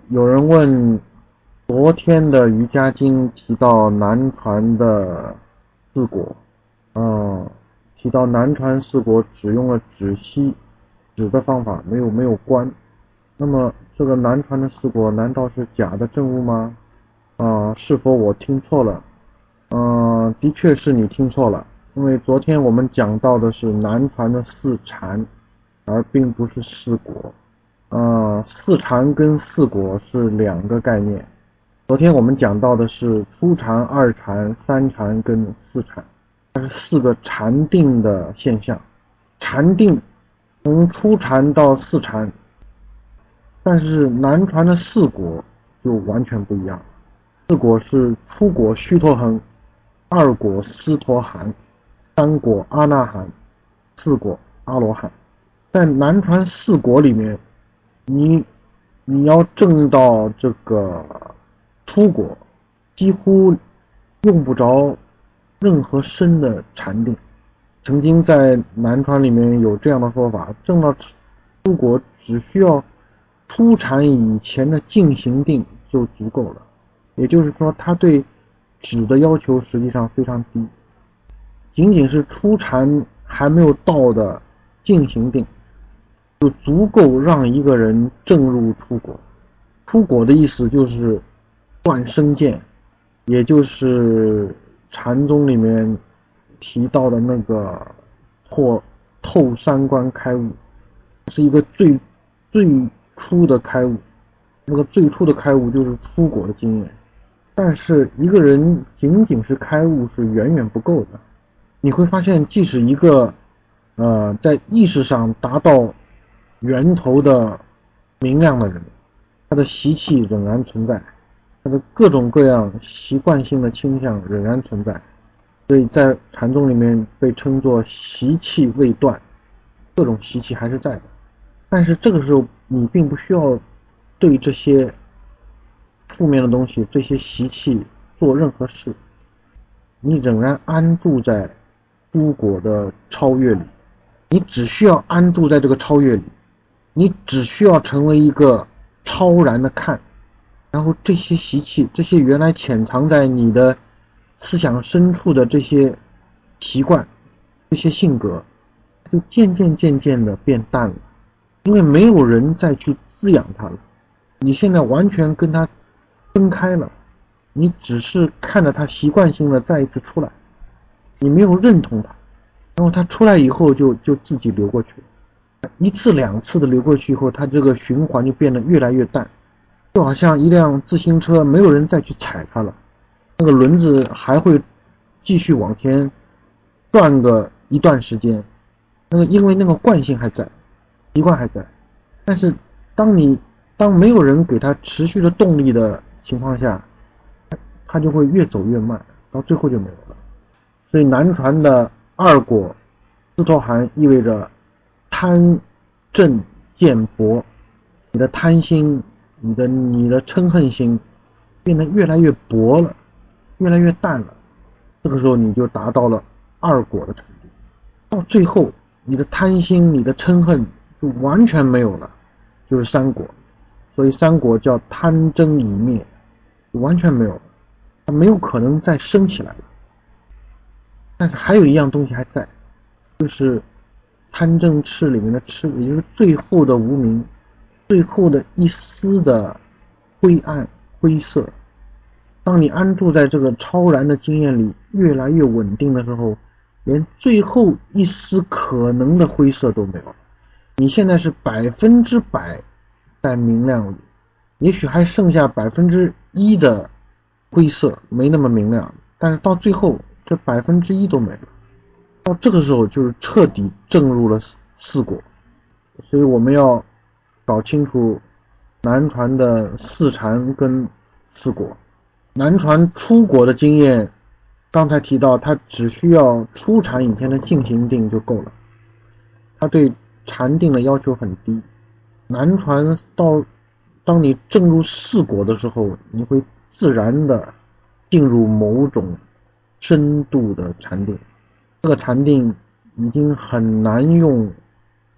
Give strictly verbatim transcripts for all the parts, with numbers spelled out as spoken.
有人问，昨天的瑜伽经提到南传的四果，啊，提到南传四果只用了止息止的方法，没有没有观。那么这个南传的四果难道是假的证悟吗？啊，是否我听错了？嗯，的确是你听错了，因为昨天我们讲到的是南传的四禅，而并不是四果。呃，四禅跟四果是两个概念。昨天我们讲到的是初禅、二禅、三禅跟四禅，它是四个禅定的现象。禅定从初禅到四禅，但是南传的四果就完全不一样。四果是初果须陀洹，二果斯陀含，三果阿那含，四果阿罗汉。在南传四果里面，你你要证到这个初果，几乎用不着任何深的禅定。曾经在南传里面有这样的说法，证到初果只需要初禅以前的静行定就足够了。也就是说，他对止的要求实际上非常低，仅仅是初禅还没有到的静行定就足够让一个人证入出果。出果的意思就是断生见，也就是禅宗里面提到的那个或透三观开悟，是一个最最初的开悟。那个最初的开悟就是出果的经验。但是一个人仅仅是开悟是远远不够的。你会发现，即使一个呃在意识上达到源头的明亮的人，他的习气仍然存在，他的各种各样习惯性的倾向仍然存在，所以在禅宗里面被称作习气未断，各种习气还是在的。但是这个时候你并不需要对这些负面的东西，这些习气做任何事，你仍然安住在诸果的超越里，你只需要安住在这个超越里，你只需要成为一个超然的看，然后这些习气，这些原来潜藏在你的思想深处的这些习惯，这些性格，就渐渐渐渐的变淡了，因为没有人再去滋养它了，你现在完全跟它分开了，你只是看着它习惯性的再一次出来，你没有认同它，然后它出来以后就就自己流过去了，一次两次的流过去以后，它这个循环就变得越来越淡，就好像一辆自行车没有人再去踩它了，那个轮子还会继续往前转个一段时间，那个因为那个惯性还在，习惯还在，但是当你当没有人给它持续的动力的情况下，它就会越走越慢，到最后就没有了。所以南传的二果斯陀含意味着贪嗔见薄，你的贪心，你的你的嗔恨心变得越来越薄了，越来越淡了，这个时候你就达到了二果的程度。到最后你的贪心，你的嗔恨就完全没有了，就是三果。所以三果叫贪嗔已灭，完全没有了，它没有可能再升起来了。但是还有一样东西还在，就是贪嗔痴里面的痴，也就是最后的无明，最后的一丝的灰暗灰色。当你安住在这个超然的经验里越来越稳定的时候，连最后一丝可能的灰色都没有，你现在是百分之百在明亮里，也许还剩下百分之一的灰色没那么明亮，但是到最后这百分之一都没了，到这个时候就是彻底证入了四果。所以我们要搞清楚南传的四禅跟四果。南传出果的经验，刚才提到他只需要初禅以前的静行定就够了，他对禅定的要求很低。南传到当你证入四果的时候，你会自然的进入某种深度的禅定，这个禅定已经很难用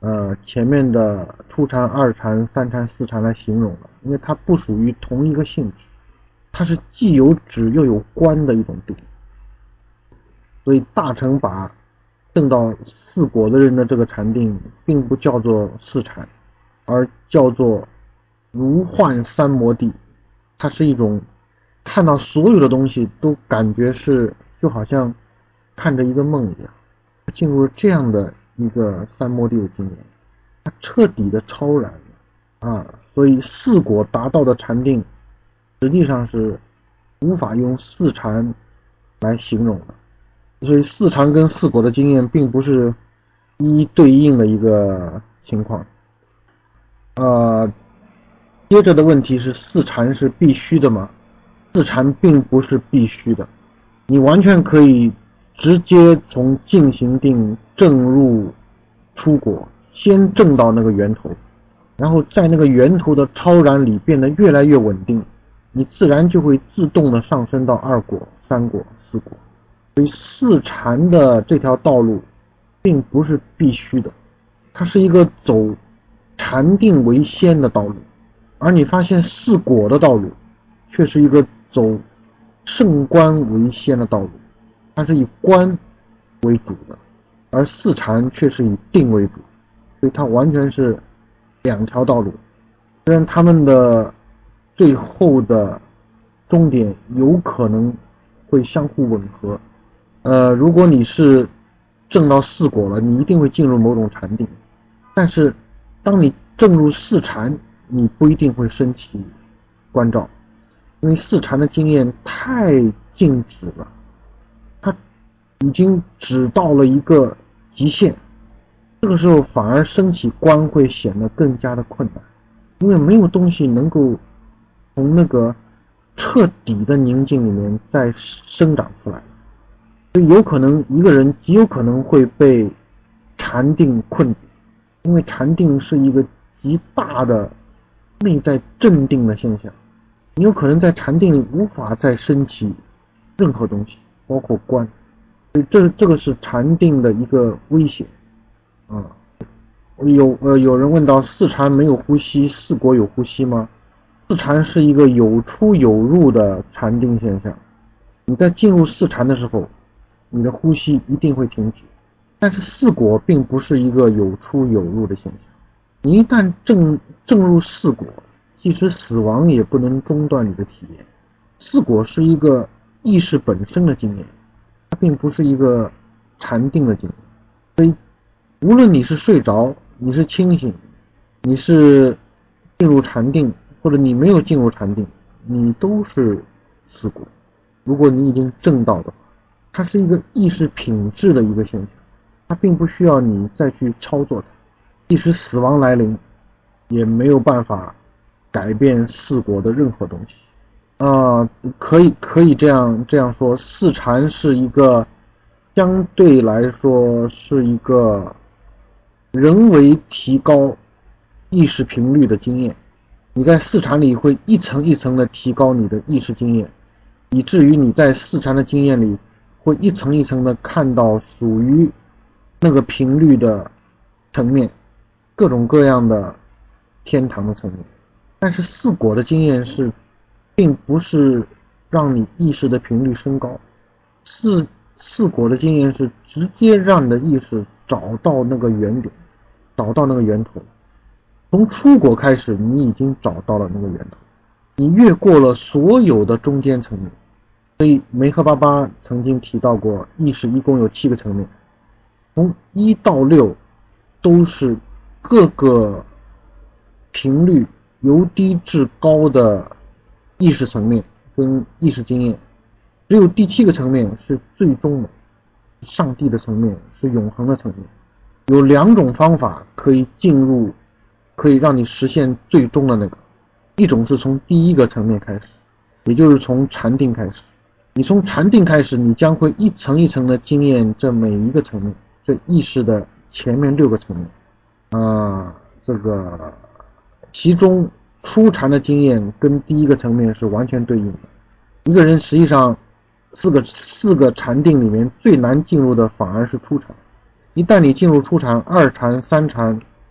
呃前面的初禅、二禅、三禅、四禅来形容了，因为它不属于同一个性质，它是既有止又有观的一种定。所以大乘把证到四果的人的这个禅定并不叫做四禅，而叫做如幻三摩地。它是一种看到所有的东西都感觉是就好像看着一个梦一样，进入了这样的一个三摩地的经验，它彻底的超然啊！所以四果达到的禅定实际上是无法用四禅来形容的。所以四禅跟四果的经验并不是一一对应的一个情况。呃，接着的问题是四禅是必须的吗？四禅并不是必须的，你完全可以直接从进行定证入出果，先证到那个源头，然后在那个源头的超然里变得越来越稳定，你自然就会自动的上升到二果、三果、四果。所以四禅的这条道路并不是必须的，它是一个走禅定为先的道路，而你发现四果的道路却是一个走圣观为先的道路，它是以观为主的，而四禅却是以定为主，所以它完全是两条道路。虽然他们的最后的终点有可能会相互吻合，呃，如果你是证到四果了，你一定会进入某种禅定，但是当你证入四禅，你不一定会升起观照，因为四禅的经验太静止了，它已经止到了一个极限，这个时候反而升起观会显得更加的困难，因为没有东西能够从那个彻底的宁静里面再生长出来。所以有可能一个人极有可能会被禅定困住，因为禅定是一个极大的内在镇定的现象，你有可能在禅定里无法再升起任何东西，包括观，所以这这个是禅定的一个危险啊。有呃有人问到四禅没有呼吸，四果有呼吸吗？四禅是一个有出有入的禅定现象，你在进入四禅的时候，你的呼吸一定会停止，但是四果并不是一个有出有入的现象，你一旦正正入四果，即使死亡也不能中断你的体验。四果是一个意识本身的经验，它并不是一个禅定的经验，所以无论你是睡着，你是清醒，你是进入禅定，或者你没有进入禅定，你都是四果。如果你已经证到的话，它是一个意识品质的一个现象，它并不需要你再去操作它，即使死亡来临，也没有办法改变四果的任何东西。啊、呃，可以可以这样这样说，四禅是一个相对来说是一个人为提高意识频率的经验。你在四禅里会一层一层的提高你的意识经验，以至于你在四禅的经验里会一层一层的看到属于那个频率的层面，各种各样的天堂的层面。但是四果的经验是并不是让你意识的频率升高，四四果的经验是直接让你的意识找到那个原点，找到那个源头。从出果开始，你已经找到了那个源头，你越过了所有的中间层面。所以梅赫巴巴曾经提到过，意识一共有七个层面，从一到六都是各个频率由低至高的意识层面跟意识经验，只有第七个层面是最终的，上帝的层面，是永恒的层面。有两种方法可以进入，可以让你实现最终的那个，一种是从第一个层面开始，也就是从禅定开始。你从禅定开始，你将会一层一层的经验这每一个层面，这意识的前面六个层面啊、呃，这个其中初禅的经验跟第一个层面是完全对应的。一个人实际上四个四个禅定里面最难进入的反而是初禅，一旦你进入初禅、二禅、三禅，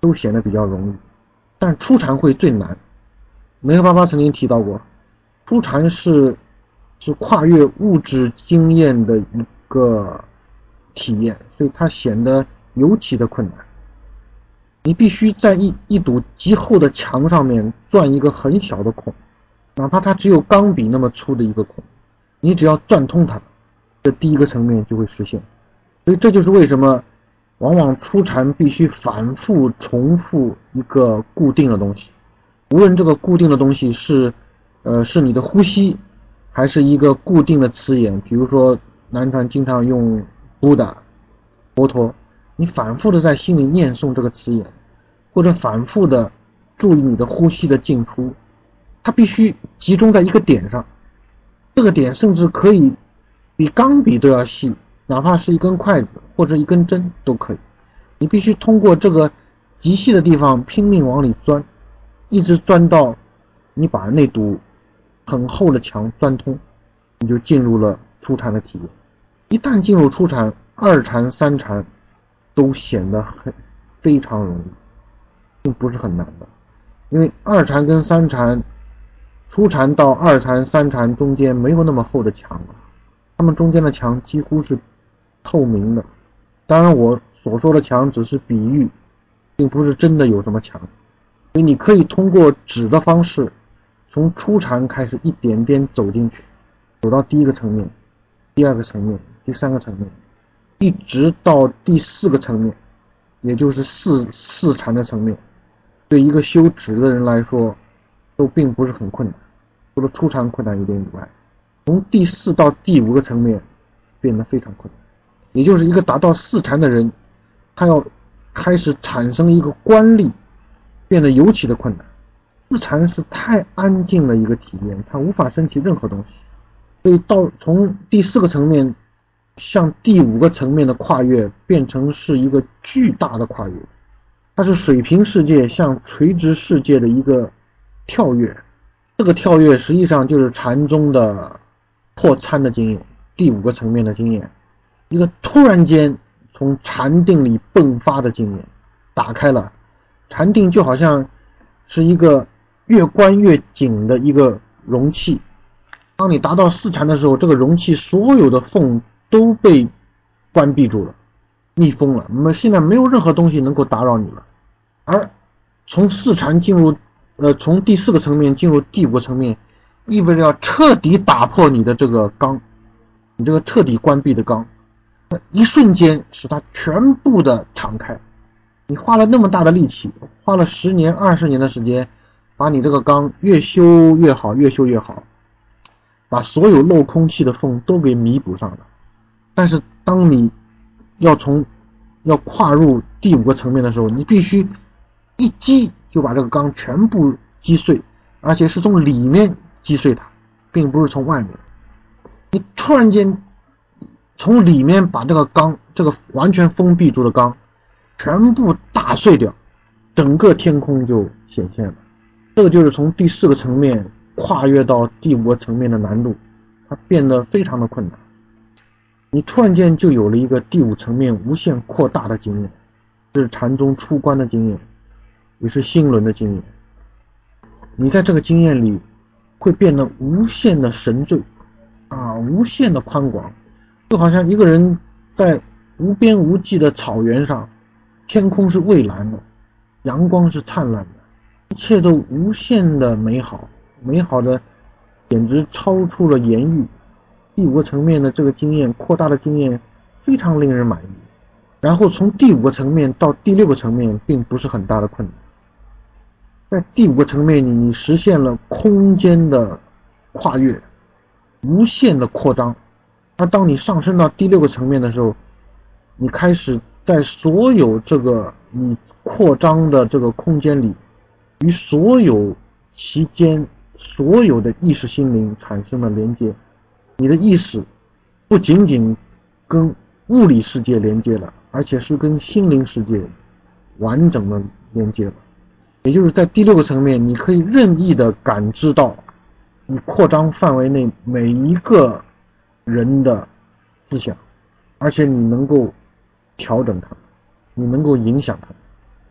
都显得比较容易，但初禅会最难。梅赫巴巴曾经提到过，初禅是是跨越物质经验的一个体验，所以它显得尤其的困难。你必须在一一堵极厚的墙上面钻一个很小的孔，哪怕它只有钢笔那么粗的一个孔，你只要钻通它，这第一个层面就会实现。所以这就是为什么往往初禅必须反复重复一个固定的东西，无论这个固定的东西是呃是你的呼吸，还是一个固定的词眼，比如说南传经常用布达、佛陀，你反复的在心里念诵这个词眼，或者反复的注意你的呼吸的进出，它必须集中在一个点上，这个点甚至可以比钢笔都要细，哪怕是一根筷子或者一根针都可以。你必须通过这个极细的地方拼命往里钻，一直钻到你把那堵很厚的墙钻通，你就进入了初禅的体验。一旦进入初禅，二禅、三禅都显得很非常容易，并不是很难的。因为二禅跟三禅，初禅到二禅、三禅中间没有那么厚的墙了，它们中间的墙几乎是透明的。当然我所说的墙只是比喻，并不是真的有什么墙。所以你可以通过指的方式，从初禅开始一点点走进去，走到第一个层面、第二个层面、第三个层面，一直到第四个层面，也就是四四禅的层面。对一个修止的人来说，都并不是很困难，除了初禅困难一点以外，从第四到第五个层面变得非常困难。也就是一个达到四禅的人，他要开始产生一个观力，变得尤其的困难。四禅是太安静的一个体验，它无法升起任何东西，所以到从第四个层面向第五个层面的跨越，变成是一个巨大的跨越，它是水平世界向垂直世界的一个跳跃。这个跳跃实际上就是禅宗的破参的经验，第五个层面的经验，一个突然间从禅定里迸发的经验，打开了禅定，就好像是一个越关越紧的一个容器。当你达到四禅的时候，这个容器所有的缝都被关闭住了，密封了，那么现在没有任何东西能够打扰你了。而从四禅进入呃从第四个层面进入第五个层面，意味着要彻底打破你的这个缸，你这个彻底关闭的缸，一瞬间使它全部的敞开。你花了那么大的力气，花了十年二十年的时间，把你这个缸越修越好，越修越好，把所有漏空气的缝都给弥补上了。但是当你要从要跨入第五个层面的时候，你必须一击就把这个缸全部击碎，而且是从里面击碎它，并不是从外面。你突然间从里面把这个缸，这个完全封闭住的缸全部打碎掉，整个天空就显现了。这个就是从第四个层面跨越到第五个层面的难度，它变得非常的困难。你突然间就有了一个第五层面无限扩大的经验，这是禅宗出关的经验，也是心轮的经验。你在这个经验里会变得无限的神醉啊，无限的宽广，就好像一个人在无边无际的草原上，天空是蔚蓝的，阳光是灿烂的，一切都无限的美好，美好的简直超出了言喻。第五个层面的这个经验，扩大的经验非常令人满意。然后从第五个层面到第六个层面并不是很大的困难。在第五个层面里，你实现了空间的跨越，无限的扩张。而当你上升到第六个层面的时候，你开始在所有这个你扩张的这个空间里，与所有其间所有的意识心灵产生了连接。你的意识不仅仅跟物理世界连接了，而且是跟心灵世界完整的连接了。也就是在第六个层面，你可以任意的感知到你扩张范围内每一个人的思想，而且你能够调整它，你能够影响它。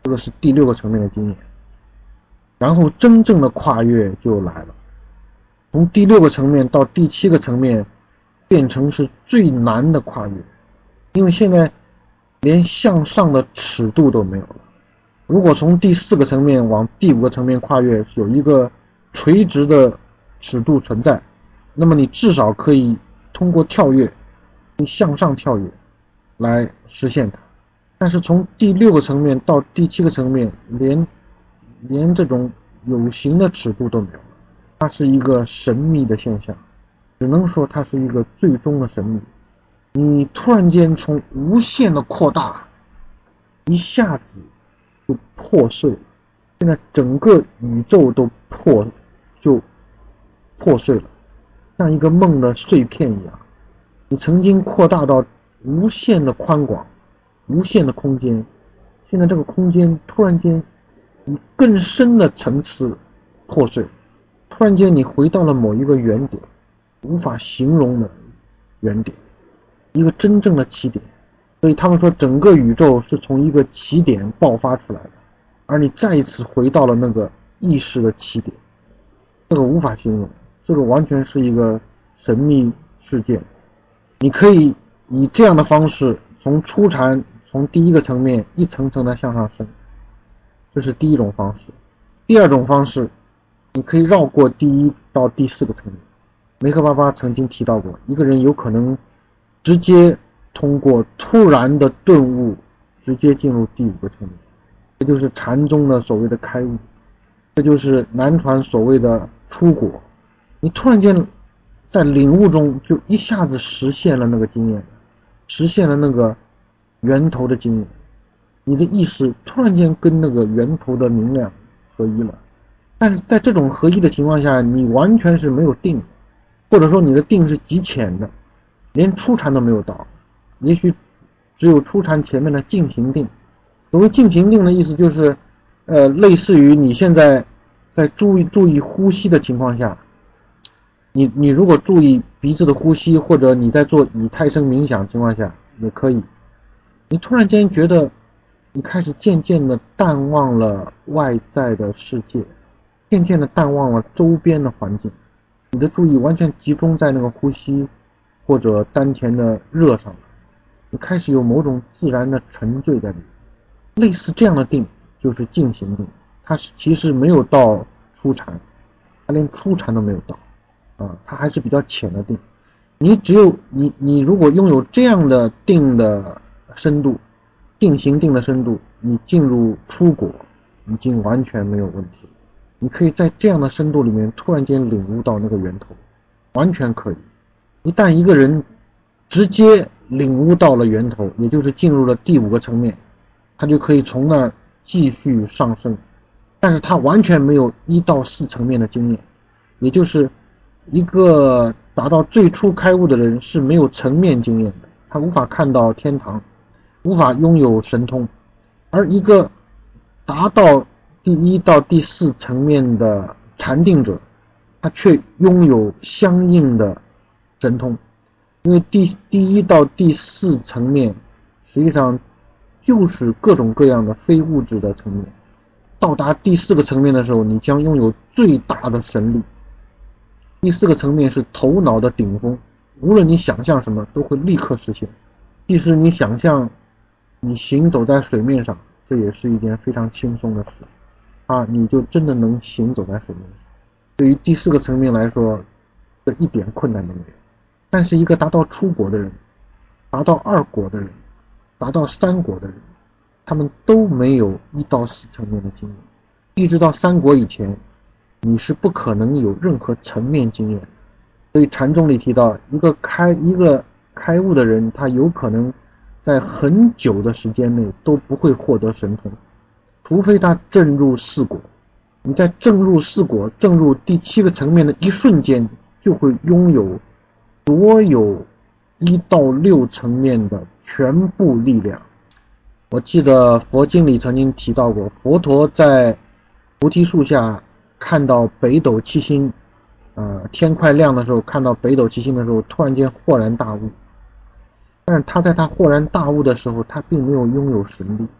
这个是第六个层面的经验。然后真正的跨越就来了，从第六个层面到第七个层面变成是最难的跨越，因为现在连向上的尺度都没有了。如果从第四个层面往第五个层面跨越，有一个垂直的尺度存在，那么你至少可以通过跳跃，向上跳跃来实现它。但是从第六个层面到第七个层面，连连这种有形的尺度都没有了，它是一个神秘的现象，只能说它是一个最终的神秘。你突然间从无限的扩大，一下子就破碎了，现在整个宇宙都破就破碎了，像一个梦的碎片一样。你曾经扩大到无限的宽广，无限的空间，现在这个空间突然间以更深的层次破碎，突然间你回到了某一个原点，无法形容的原点，一个真正的起点。所以他们说整个宇宙是从一个起点爆发出来的，而你再一次回到了那个意识的起点，这个无法形容，这个完全是一个神秘事件。你可以以这样的方式从初禅，从第一个层面一层层的向上升，这是第一种方式。第二种方式，你可以绕过第一到第四个层面。梅克巴巴曾经提到过，一个人有可能直接通过突然的顿悟，直接进入第五个层面，这就是禅宗的所谓的开悟，这就是南传所谓的出果。你突然间在领悟中就一下子实现了那个经验，实现了那个源头的经验，你的意识突然间跟那个源头的明亮合一了。但是在这种合一的情况下，你完全是没有定，或者说你的定是极浅的，连初禅都没有到，也许只有初禅前面的静行定。所谓静行定的意思就是，呃，类似于你现在在注意注意呼吸的情况下，你你如果注意鼻子的呼吸，或者你在做以太生冥想情况下也可以，你突然间觉得你开始渐渐的淡忘了外在的世界，渐渐的淡忘了周边的环境，你的注意完全集中在那个呼吸或者丹田的热上，你开始有某种自然的沉醉在里面。类似这样的定就是静行定，它其实没有到初禅，它连初禅都没有到啊，它还是比较浅的定。你只有你你如果拥有这样的定的深度，定行定的深度，你进入初果已经完全没有问题。你可以在这样的深度里面突然间领悟到那个源头，完全可以。一旦一个人直接领悟到了源头，也就是进入了第五个层面，他就可以从那儿继续上升。但是他完全没有一到四层面的经验，也就是一个达到最初开悟的人是没有层面经验的，他无法看到天堂，无法拥有神通。而一个达到第一到第四层面的禅定者，他却拥有相应的神通。因为第第一到第四层面实际上就是各种各样的非物质的层面，到达第四个层面的时候，你将拥有最大的神力。第四个层面是头脑的顶峰，无论你想象什么都会立刻实现。即使你想象你行走在水面上，这也是一件非常轻松的事啊，你就真的能行走在水面上。对于第四个层面来说，这一点困难都没有。但是一个达到初果的人，达到二果的人，达到三果的人，他们都没有一到四层面的经验。一直到三果以前，你是不可能有任何层面经验。所以禅宗里提到，一个开一个开悟的人，他有可能在很久的时间内都不会获得神通，除非他证入四果。你在证入四果、证入第七个层面的一瞬间，就会拥有所有一到六层面的全部力量。我记得佛经里曾经提到过，佛陀在菩提树下看到北斗七星，呃，天快亮的时候，看到北斗七星的时候，突然间豁然大悟。但是他在他豁然大悟的时候，他并没有拥有神力，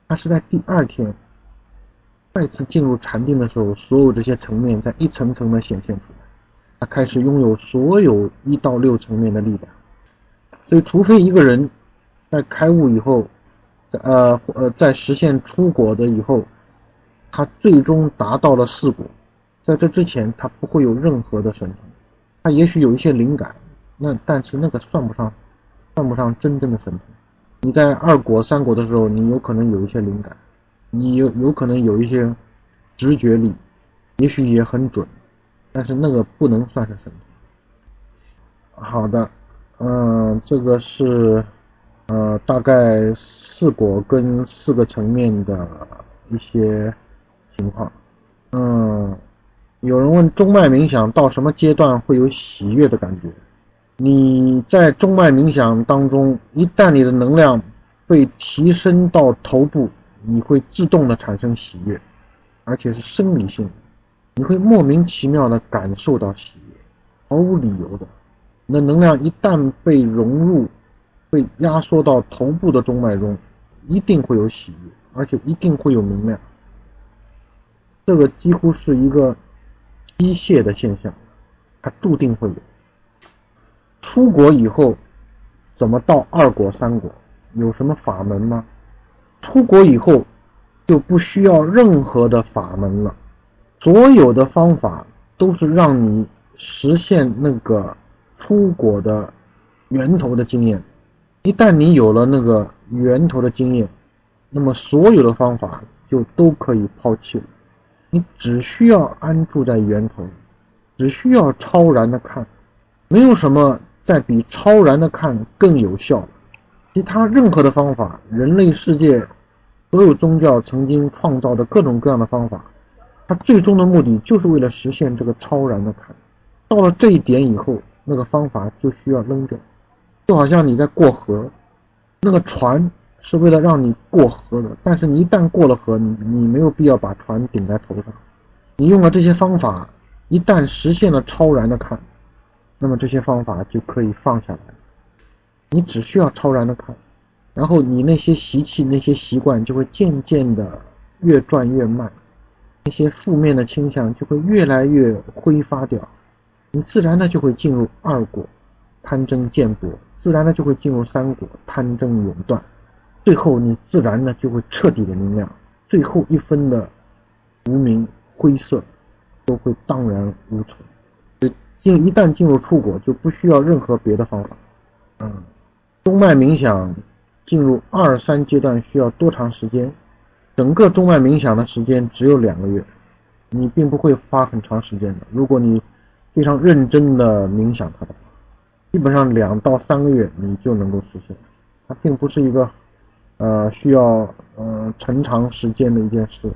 它是在第二天再次进入禅定的时候，所有这些层面在一层层的显现出来，它开始拥有所有一到六层面的力量。所以除非一个人在开悟以后，呃呃，在实现出果的以后，他最终达到了四果，在这之前他不会有任何的神通，他也许有一些灵感，那但是那个算不上算不上真正的神通。你在二果三果的时候，你有可能有一些灵感，你有有可能有一些直觉力，也许也很准，但是那个不能算是神通。好的，嗯，这个是呃大概四果跟四个层面的一些情况。嗯，有人问中脉冥想到什么阶段会有喜悦的感觉？你在中脉冥想当中，一旦你的能量被提升到头部，你会自动的产生喜悦，而且是生理性的，你会莫名其妙的感受到喜悦，毫无理由的。你的能量一旦被融入、被压缩到头部的中脉中，一定会有喜悦，而且一定会有能量。这个几乎是一个机械的现象，它注定会有。出国以后怎么到二果三果？有什么法门吗？出国以后就不需要任何的法门了，所有的方法都是让你实现那个出国的源头的经验。一旦你有了那个源头的经验，那么所有的方法就都可以抛弃了。你只需要安住在源头，只需要超然的看，没有什么再比超然的看更有效。其他任何的方法，人类世界所有宗教曾经创造的各种各样的方法，它最终的目的就是为了实现这个超然的看。到了这一点以后，那个方法就需要扔掉。就好像你在过河，那个船是为了让你过河的，但是你一旦过了河，你你没有必要把船顶在头上。你用了这些方法，一旦实现了超然的看，那么这些方法就可以放下来。你只需要超然的看，然后你那些习气、那些习惯就会渐渐的越转越慢，那些负面的倾向就会越来越挥发掉，你自然的就会进入二果，贪嗔见薄，自然的就会进入三果，贪嗔永断，最后你自然的就会彻底的明亮，最后一分的无明灰色都会荡然无存。一旦进入出果，就不需要任何别的方法。嗯，中脉冥想进入二三阶段需要多长时间？整个中脉冥想的时间只有两个月，你并不会花很长时间的。如果你非常认真的冥想它的话，基本上两到三个月你就能够实现。它并不是一个呃需要呃很长时间的一件事。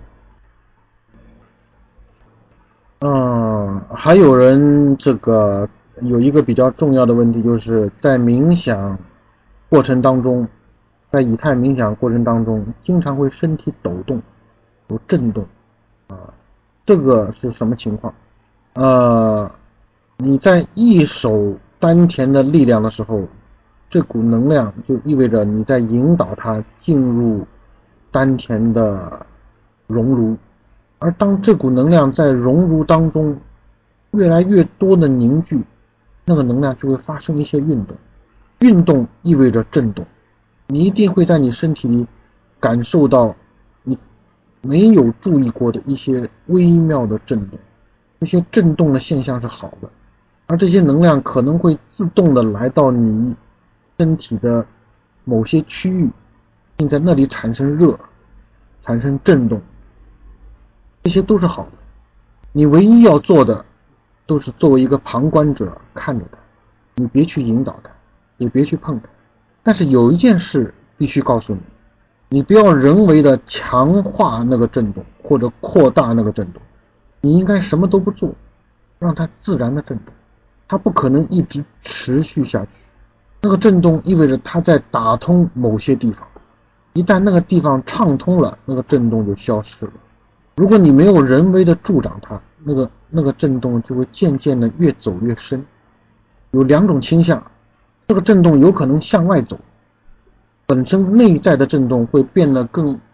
嗯，还有人这个有一个比较重要的问题，就是在冥想过程当中，在以太冥想过程当中，经常会身体抖动，有震动啊，这个是什么情况？呃，你在一手丹田的力量的时候，这股能量就意味着你在引导它进入丹田的熔炉。而当这股能量在熔炉当中越来越多的凝聚，那个能量就会发生一些运动，运动意味着震动，你一定会在你身体里感受到你没有注意过的一些微妙的震动，这些震动的现象是好的，而这些能量可能会自动的来到你身体的某些区域，并在那里产生热，产生震动，这些都是好的。你唯一要做的都是作为一个旁观者看着它，你别去引导它，也别去碰它。但是有一件事必须告诉你，你不要人为的强化那个震动或者扩大那个震动，你应该什么都不做，让它自然的震动，它不可能一直持续下去。那个震动意味着它在打通某些地方，一旦那个地方畅通了，那个震动就消失了。如果你没有人为的助长它，那个那个震动就会渐渐的越走越深。有两种倾向，这个震动有可能向外走，本身内在的震动会变得更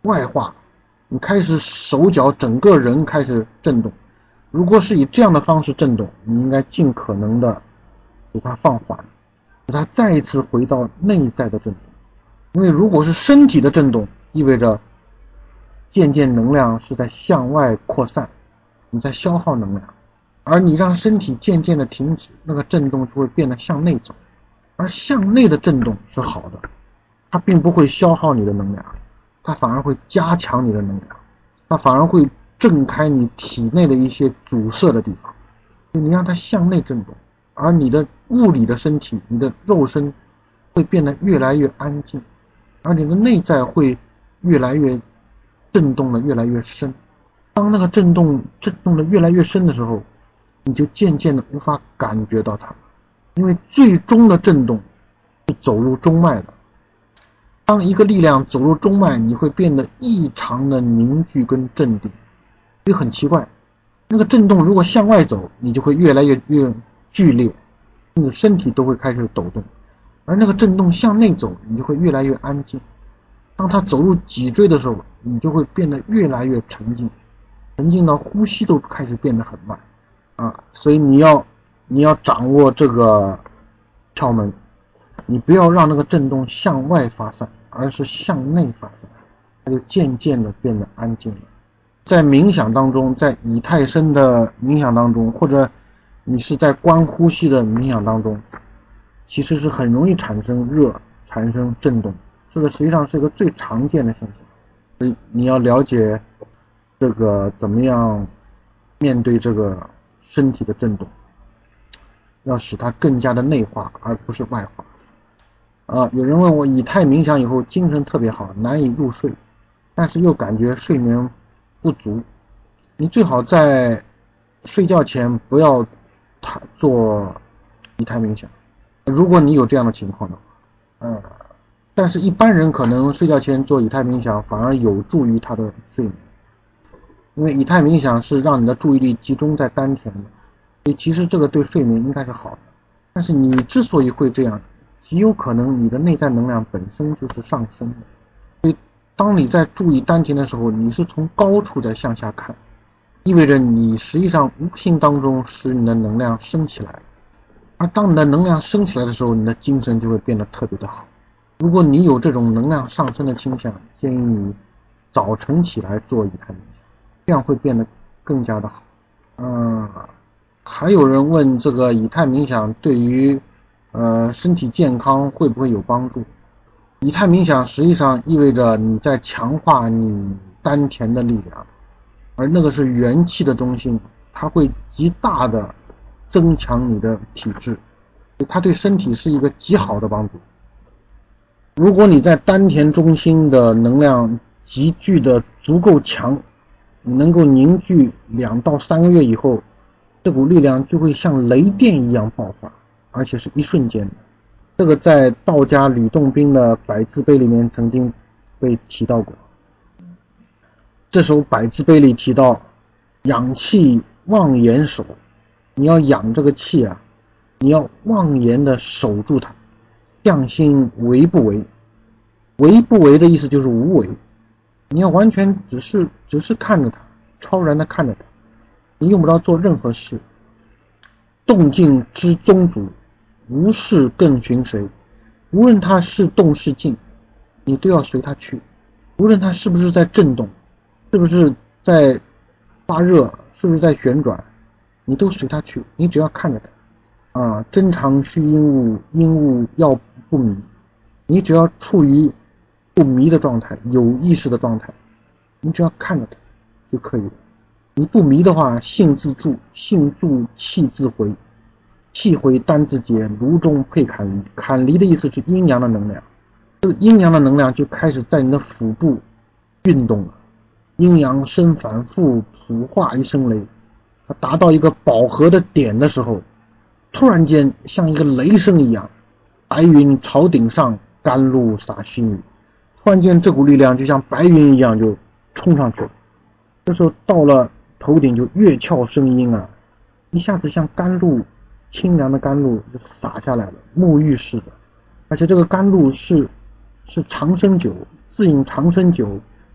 外化，你开始手脚整个人开始震动。如果是以这样的方式震动，你应该尽可能的给它放缓，使它再一次回到内在的震动。因为如果是身体的震动，意味着渐渐能量是在向外扩散，你在消耗能量，而你让身体渐渐的停止，那个震动就会变得向内走。而向内的震动是好的，它并不会消耗你的能量，它反而会加强你的能量，它反而会震开你体内的一些阻塞的地方。你让它向内震动，而你的物理的身体，你的肉身会变得越来越安静，而你的内在会越来越震动的越来越深。当那个震动震动的越来越深的时候，你就渐渐的无法感觉到它，因为最终的震动是走入中脉的。当一个力量走入中脉，你会变得异常的凝聚跟镇定。所以很奇怪，那个震动如果向外走，你就会越来越越剧烈，你的身体都会开始抖动；而那个震动向内走，你就会越来越安静。当它走入脊椎的时候，你就会变得越来越沉静，沉静到呼吸都开始变得很慢啊！所以你要你要掌握这个窍门，你不要让那个震动向外发散，而是向内发散，它就渐渐的变得安静了。在冥想当中，在以太身的冥想当中，或者你是在观呼吸的冥想当中，其实是很容易产生热，产生震动，这个实际上是一个最常见的现象。所以你要了解这个怎么样面对这个身体的震动，要使它更加的内化而不是外化。啊，有人问我以太冥想以后精神特别好，难以入睡，但是又感觉睡眠不足。你最好在睡觉前不要做以太冥想，如果你有这样的情况的话，嗯，但是一般人可能睡觉前做以太冥想反而有助于他的睡眠，因为以太冥想是让你的注意力集中在丹田的，所以其实这个对睡眠应该是好的。但是你之所以会这样，极有可能你的内在能量本身就是上升的。所以当你在注意丹田的时候，你是从高处在向下看，意味着你实际上无形当中使你的能量升起来。而当你的能量升起来的时候，你的精神就会变得特别的好。如果你有这种能量上升的倾向，建议你早晨起来做以太冥想，这样会变得更加的好。嗯，还有人问这个以太冥想对于呃身体健康会不会有帮助？以太冥想实际上意味着你在强化你丹田的力量，而那个是元气的中心，它会极大的增强你的体质，它对身体是一个极好的帮助。如果你在丹田中心的能量集聚的足够强，你能够凝聚两到三个月以后，这股力量就会像雷电一样爆发，而且是一瞬间的。这个在道家吕洞宾的百字碑里面曾经被提到过。这首百字碑里提到，养气望言守，你要养这个气啊，你要望言的守住它。向心为不为，为不为的意思就是无为，你要完全只是只是看着它，超然的看着它，你用不着做任何事。动静之宗族，无事更寻谁？无论它是动是静，你都要随它去。无论它是不是在震动，是不是在发热，是不是在旋转，你都随它去，你只要看着它。啊，真常须因物，因物要不迷。你只要处于不迷的状态，有意识的状态，你只要看着它就可以了。你不迷的话，性自助，性助气自回，气回丹自结，炉中配坎离。坎离的意思是阴阳的能量，这个阴阳的能量就开始在你的腹部运动了。阴阳生反复，普化一声雷。它达到一个饱和的点的时候，突然间像一个雷声一样，白云朝顶上，甘露洒须弥。突然间这股力量就像白云一样就冲上去了。这时候到了头顶就月窍生阴啊，一下子像甘露，清凉的甘露就洒下来了，沐浴式的。而且这个甘露是是长生酒，自饮长生酒，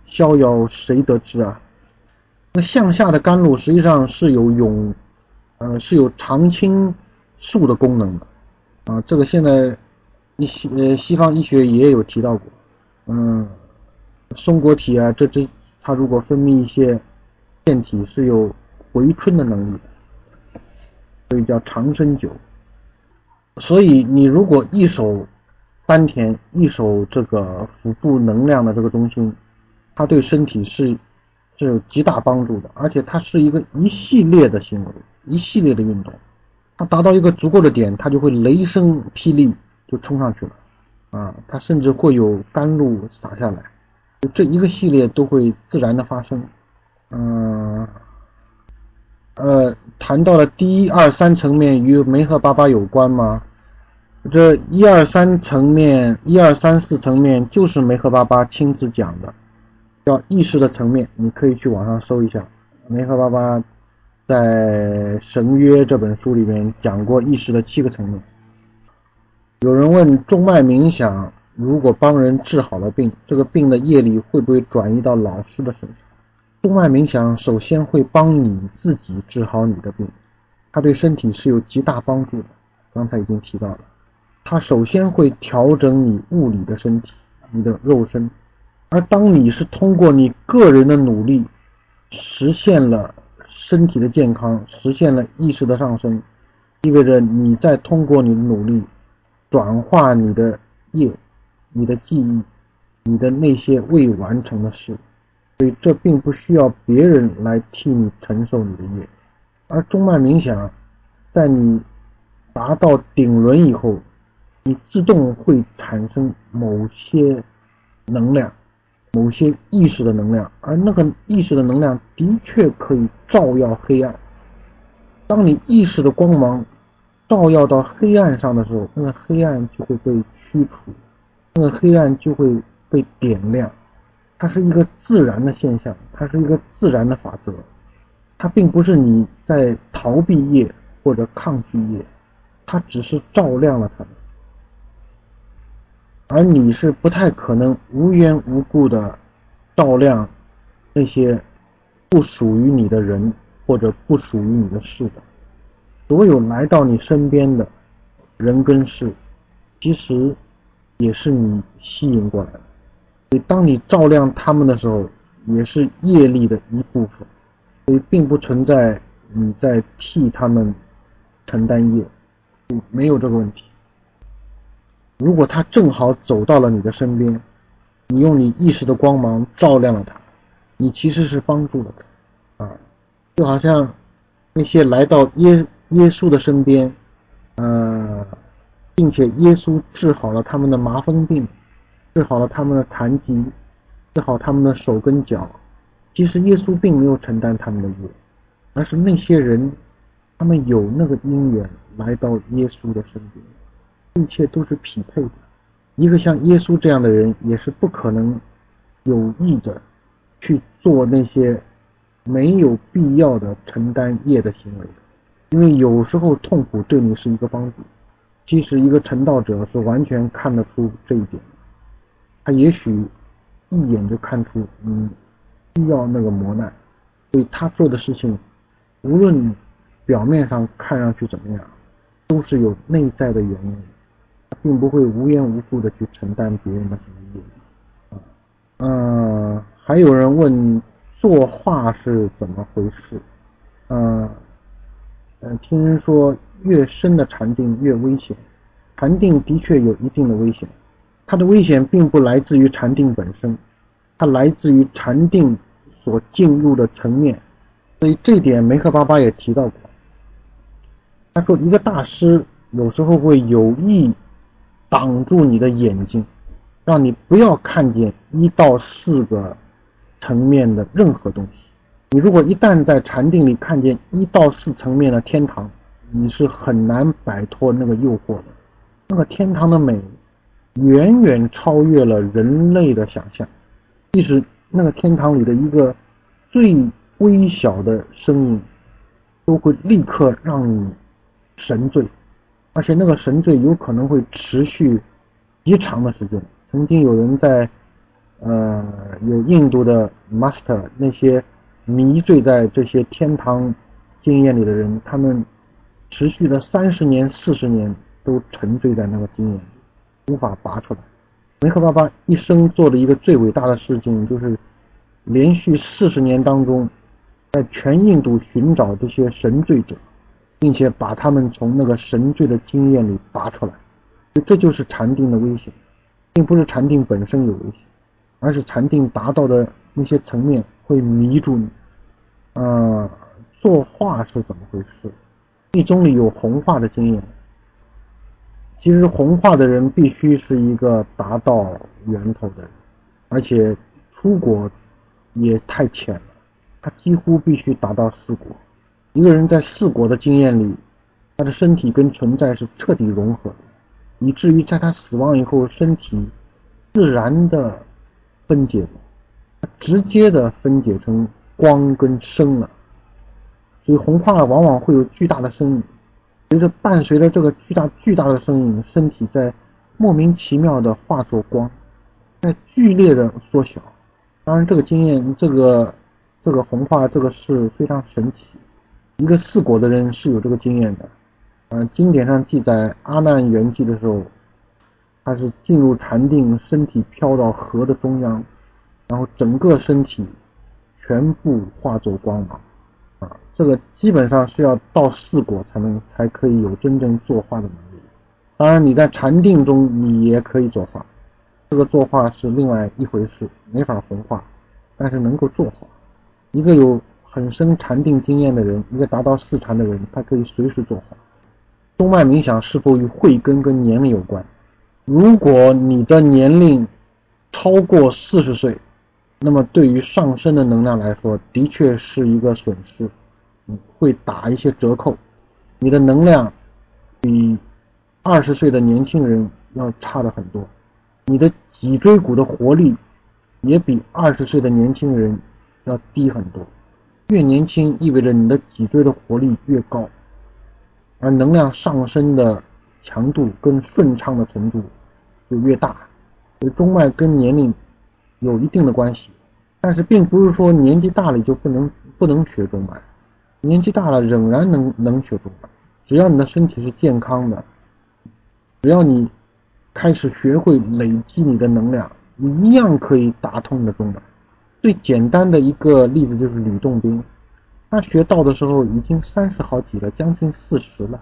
逍遥谁得知啊？那向下的甘露实际上是有永，呃，是有常青树的功能的啊。这个现在西呃西方医学也有提到过，嗯，松果体啊，这这它如果分泌一些腺体是有回春的能力的，所以叫长生酒。所以你如果一手丹田，一手这个腹部能量的这个中心，它对身体是是有极大帮助的，而且它是一个一系列的行为，一系列的运动，它达到一个足够的点，它就会雷声霹雳就冲上去了啊，它甚至会有甘露洒下来，这一个系列都会自然的发生。嗯呃，谈到了第一二三层面与梅赫巴巴有关吗？这一二三层面，一二三四层面就是梅赫巴巴亲自讲的，叫意识的层面，你可以去网上搜一下。梅赫巴巴在《神约》这本书里面讲过意识的七个层面。有人问中脉冥想如果帮人治好了病，这个病的业力会不会转移到老师的身上？中脉冥想首先会帮你自己治好你的病，它对身体是有极大帮助的，刚才已经提到了。它首先会调整你物理的身体，你的肉身，而当你是通过你个人的努力实现了身体的健康，实现了意识的上升，意味着你在通过你的努力转化你的业、你的记忆、你的那些未完成的事，所以这并不需要别人来替你承受你的业。而中脉冥想在你达到顶轮以后，你自动会产生某些能量，某些意识的能量，而那个意识的能量的确可以照耀黑暗。当你意识的光芒照耀到黑暗上的时候，那个黑暗就会被驱除，那个黑暗就会被点亮。它是一个自然的现象，它是一个自然的法则，它并不是你在逃避业或者抗拒业，它只是照亮了它们。而你是不太可能无缘无故的照亮那些不属于你的人或者不属于你的事的。所有来到你身边的人跟事，其实也是你吸引过来的。所以当你照亮他们的时候，也是业力的一部分，所以并不存在你在替他们承担业，没有这个问题。如果他正好走到了你的身边，你用你意识的光芒照亮了他，你其实是帮助了他啊，就好像那些来到耶耶稣的身边，呃，并且耶稣治好了他们的麻风病，治好了他们的残疾，治好他们的手跟脚，其实耶稣并没有承担他们的业，而是那些人他们有那个因缘来到耶稣的身边，一切都是匹配的。一个像耶稣这样的人也是不可能有意的去做那些没有必要的承担业的行为的，因为有时候痛苦对你是一个帮助。其实一个成道者是完全看得出这一点，他也许一眼就看出你需要那个磨难，所以他做的事情无论表面上看上去怎么样，都是有内在的原因，并不会无缘无故的去承担别人的什么业力。嗯，还有人问作画是怎么回事？嗯嗯，听人说越深的禅定越危险，禅定的确有一定的危险，它的危险并不来自于禅定本身，它来自于禅定所进入的层面，所以这点梅克巴巴也提到过。他说一个大师有时候会有意挡住你的眼睛，让你不要看见一到四个层面的任何东西。你如果一旦在禅定里看见一到四层面的天堂，你是很难摆脱那个诱惑的。那个天堂的美远远超越了人类的想象，即使那个天堂里的一个最微小的声音都会立刻让你神醉，而且那个神醉有可能会持续极长的时间。曾经有人在呃，有印度的 master， 那些迷醉在这些天堂经验里的人，他们持续了三十年、四十年都沉醉在那个经验里，无法拔出来。梅克巴巴一生做的一个最伟大的事情，就是连续四十年当中，在全印度寻找这些神罪者，并且把他们从那个神罪的经验里拔出来。这就是禅定的危险，并不是禅定本身有危险，而是禅定达到的那些层面会迷住你。呃，作画是怎么回事？密宗里有弘化的经验，其实弘化的人必须是一个达到源头的人，而且出国也太浅了，他几乎必须达到四果。一个人在四果的经验里，他的身体跟存在是彻底融合的，以至于在他死亡以后，身体自然的分解，直接的分解成光跟声了。所以弘化往往会有巨大的声音，随着伴随着这个巨大巨大的声音，身体在莫名其妙的化作光，在剧烈的缩小。当然这个经验，这个这个弘化这个事非常神奇，一个四果的人是有这个经验的。呃，经典上记载阿难圆寂的时候，他是进入禅定，身体飘到河的中央，然后整个身体全部化作光芒。啊，这个基本上是要到四果才能才可以有真正作画的能力。当然你在禅定中你也可以作画，这个作画是另外一回事，没法弘化，但是能够作画。一个有很深禅定经验的人，一个达到四禅的人，他可以随时作画。中脉冥想是否与慧根跟年龄有关？如果你的年龄超过四十岁，那么对于上升的能量来说，的确是一个损失，会打一些折扣。你的能量比二十岁的年轻人要差的很多，你的脊椎骨的活力也比二十岁的年轻人要低很多。越年轻意味着你的脊椎的活力越高，而能量上升的强度跟顺畅的程度就越大。所以中脉跟年龄有一定的关系，但是并不是说年纪大了就不能不能学中脉，年纪大了仍然能能学中脉，只要你的身体是健康的，只要你开始学会累积你的能量，你一样可以打通你的中脉。最简单的一个例子就是吕洞宾，他学道的时候已经三十好几了，将近四十了。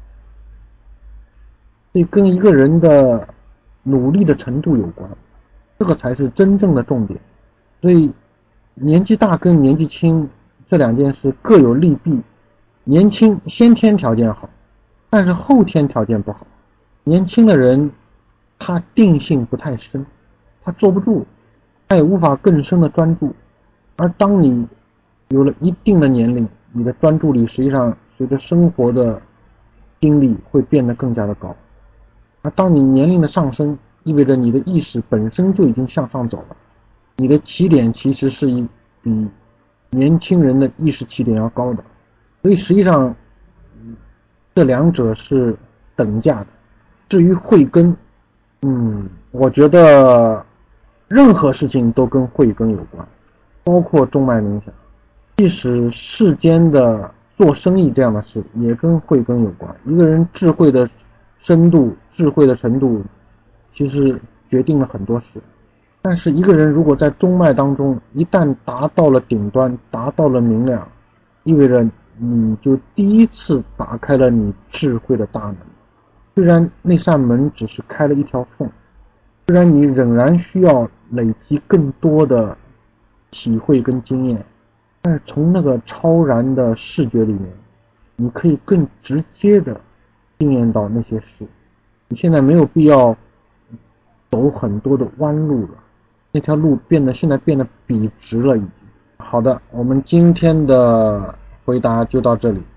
所以跟一个人的努力的程度有关，这个才是真正的重点。所以年纪大跟年纪轻这两件事各有利弊。年轻先天条件好，但是后天条件不好。年轻的人他定性不太深，他坐不住，他也无法更深的专注。而当你有了一定的年龄，你的专注力实际上随着生活的经历会变得更加的高。而当你年龄的上升，意味着你的意识本身就已经向上走了，你的起点其实是一比年轻人的意识起点要高的。所以实际上这两者是等价的。至于慧根，嗯，我觉得任何事情都跟慧根有关，包括中脉冥想。即使世间的做生意这样的事也跟慧根有关。一个人智慧的深度、智慧的程度其实决定了很多事。但是一个人如果在中脉当中一旦达到了顶端，达到了明亮，意味着你就第一次打开了你智慧的大门。虽然那扇门只是开了一条缝，虽然你仍然需要累积更多的体会跟经验，但是从那个超然的视觉里面，你可以更直接的经验到那些事。你现在没有必要走很多的弯路了，那条路变得现在变得笔直了已经。好的，我们今天的回答就到这里。